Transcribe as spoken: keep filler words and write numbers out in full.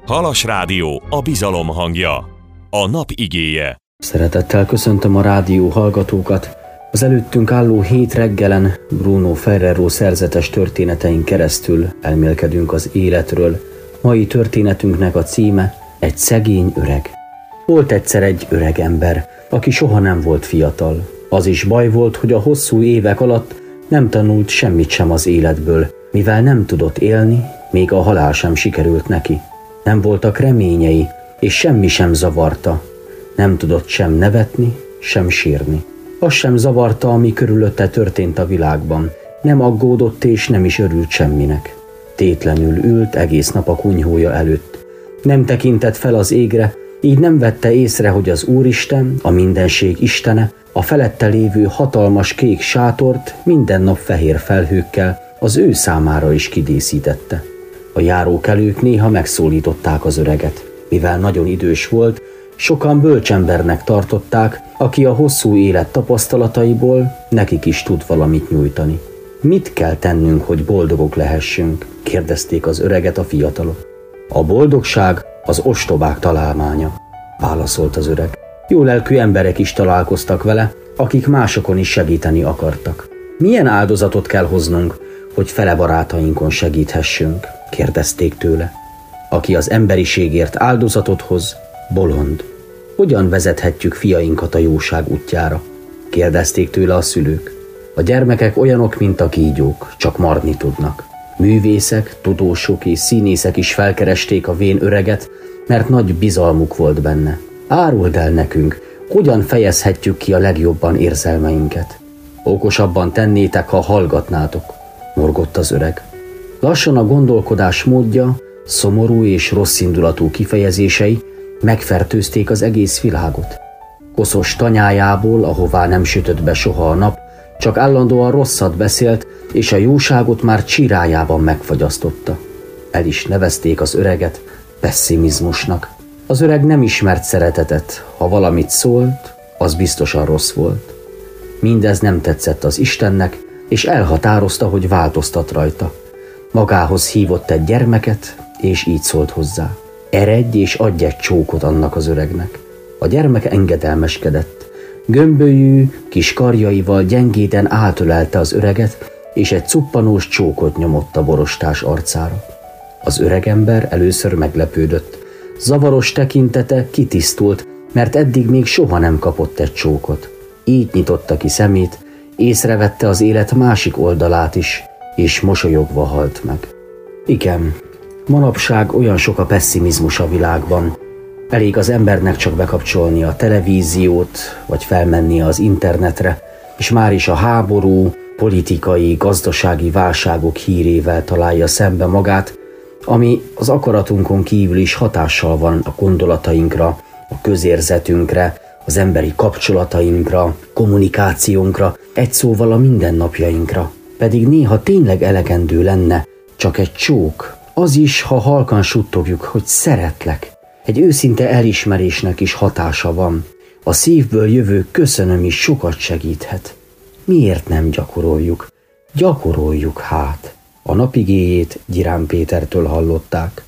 Halas Rádió, a bizalom hangja, a nap igéje. Szeretettel köszöntöm a rádió hallgatókat. Az előttünk álló hét reggelen Bruno Ferrero szerzetes történetein keresztül elmélkedünk az életről. Mai történetünknek a címe Egy szegény öreg. Volt egyszer egy öreg ember, aki soha nem volt fiatal. Az is baj volt, hogy a hosszú évek alatt nem tanult semmit sem az életből, mivel nem tudott élni, még a halál sem sikerült neki. Nem voltak reményei, és semmi sem zavarta. Nem tudott sem nevetni, sem sírni. Az sem zavarta, ami körülötte történt a világban. Nem aggódott és nem is örült semminek. Tétlenül ült egész nap a kunyhója előtt. Nem tekintett fel az égre, így nem vette észre, hogy az Úristen, a mindenség Istene, a felette lévő hatalmas kék sátort minden nap fehér felhőkkel az ő számára is kidíszítette. A járókelők néha megszólították az öreget. Mivel nagyon idős volt, sokan bölcsembernek tartották, aki a hosszú élet tapasztalataiból nekik is tud valamit nyújtani. Mit kell tennünk, hogy boldogok lehessünk? Kérdezték az öreget a fiatalok. A boldogság az ostobák találmánya, válaszolt az öreg. Jólelkű emberek is találkoztak vele, akik másokon is segíteni akartak. Milyen áldozatot kell hoznunk, hogy fele barátainkon segíthessünk? Kérdezték tőle. Aki az emberiségért áldozatot hoz, bolond. Hogyan vezethetjük fiainkat a jóság útjára? Kérdezték tőle a szülők. A gyermekek olyanok, mint a kígyók, csak marni tudnak. Művészek, tudósok és színészek is felkeresték a vén öreget, mert nagy bizalmuk volt benne. Áruld el nekünk, hogyan fejezhetjük ki a legjobban érzelmeinket. Okosabban tennétek, ha hallgatnátok, morgott az öreg. Lassan a gondolkodás módja, szomorú és rosszindulatú kifejezései megfertőzték az egész világot. Koszos tanyájából, ahová nem sütött be soha a nap, csak állandóan rosszat beszélt, és a jóságot már csirájában megfagyasztotta. El is nevezték az öreget pesszimizmusnak. Az öreg nem ismert szeretetet, ha valamit szólt, az biztosan rossz volt. Mindez nem tetszett az Istennek, és elhatározta, hogy változtat rajta. Magához hívott egy gyermeket, és így szólt hozzá. Eredj és adj egy csókot annak az öregnek. A gyermek engedelmeskedett. Gömbölyű, kis karjaival gyengéden átölelte az öreget, és egy cuppanós csókot nyomott a borostás arcára. Az öregember először meglepődött. Zavaros tekintete kitisztult, mert eddig még soha nem kapott egy csókot. Így nyitotta ki szemét, észrevette az élet másik oldalát is, és mosolyogva halt meg. Igen, manapság olyan sok a pesszimizmus a világban. Elég az embernek csak bekapcsolni a televíziót, vagy felmenni az internetre, és már is a háború, politikai, gazdasági válságok hírével találja szembe magát, ami az akaratunkon kívül is hatással van a gondolatainkra, a közérzetünkre, az emberi kapcsolatainkra, kommunikációnkra, egy szóval a mindennapjainkra. Pedig néha tényleg elegendő lenne csak egy csók, az is, ha halkan suttogjuk, hogy szeretlek. Egy őszinte elismerésnek is hatása van. A szívből jövő köszönöm is sokat segíthet. Miért nem gyakoroljuk? Gyakoroljuk hát. A napigéjét Gyirám Pétertől hallották.